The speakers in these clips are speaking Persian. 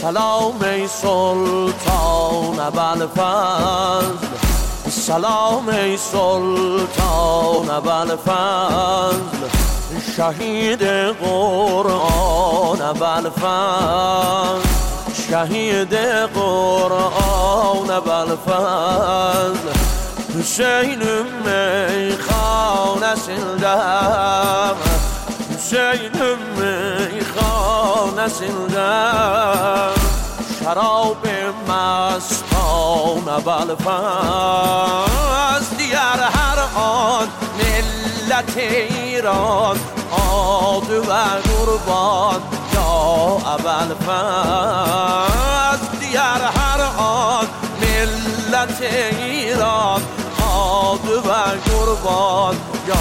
سلام ای سلطان ابوالفضل، سلام ای سلطان ابوالفضل، شهید قرآن ابوالفضل، شهید قرآن ابوالفضل. Hüseyin'im meyhanesinde, Hüseyin'im meyhanesinde, şarab-ı mastane Belfast. Diyar her an millet İran, adı ve kurban ya Belfast. Diyar her an millet İran, adı ve kurban ya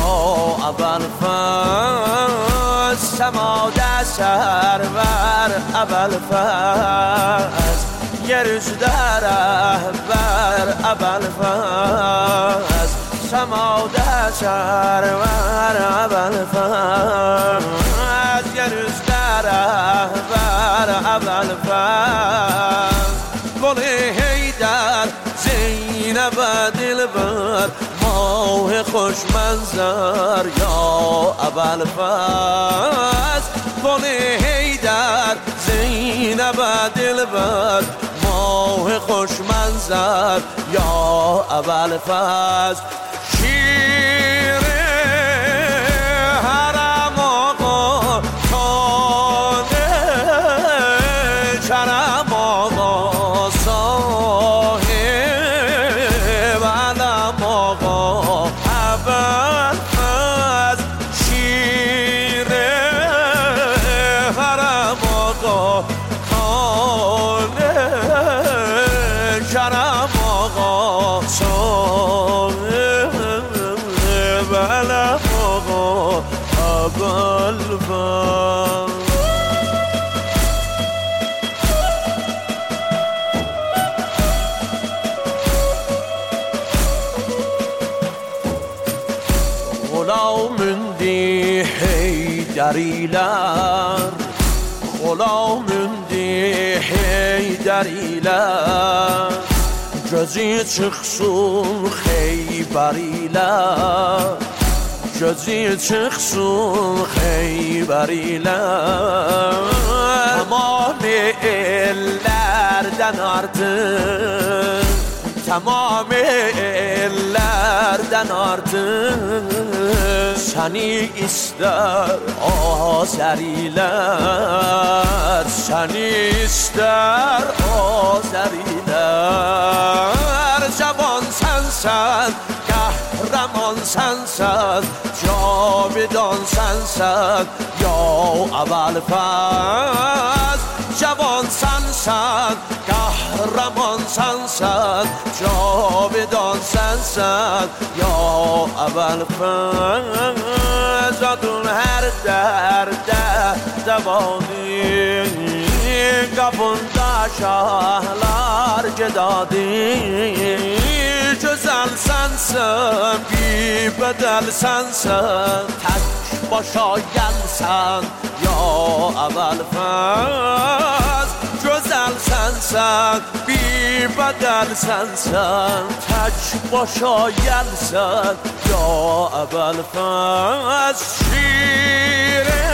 Belfast. Semada server Belfast, yer üzde rehber Belfast. Semada server Belfast, yer üzde rehber Belfast. Gül-i Heydər Zeynəb dilber, mah خوش منظر یا ابوالفضل. گل-i Heydər Zeynəb dilber, mah خوش منظر یا ابوالفضل. شیر حرم آقا خانه کرم آقا، صاحب علم آقا ابوالفضل. شیر حرم آقا خانه کرم آقا، صاحب علم آقا ابوالفضل. Gülamündi Heyderiler, Gülamündi Heyderiler, gözü çıksın Heyberiler, gözü çıksın Heyberiler. Tamam ellerden artık, tamam ellerden artık, seni ister Azeriler, seni ister Azeriler. Cavan sensen, kahraman sensen, cavidan sensen ya ابوالفضل. Cavan sensen, kahraman sensen, cavidan sensen ya ابوالفضل. Adın her derde devani, kapında şahlar gedadi. Güzel sensen, bir bedel sensen, tek başa gelsen ya ابوالفضل. Güzel sensen, bir bedel sensen, tek başa gelsen ya ابوالفضل. Şirin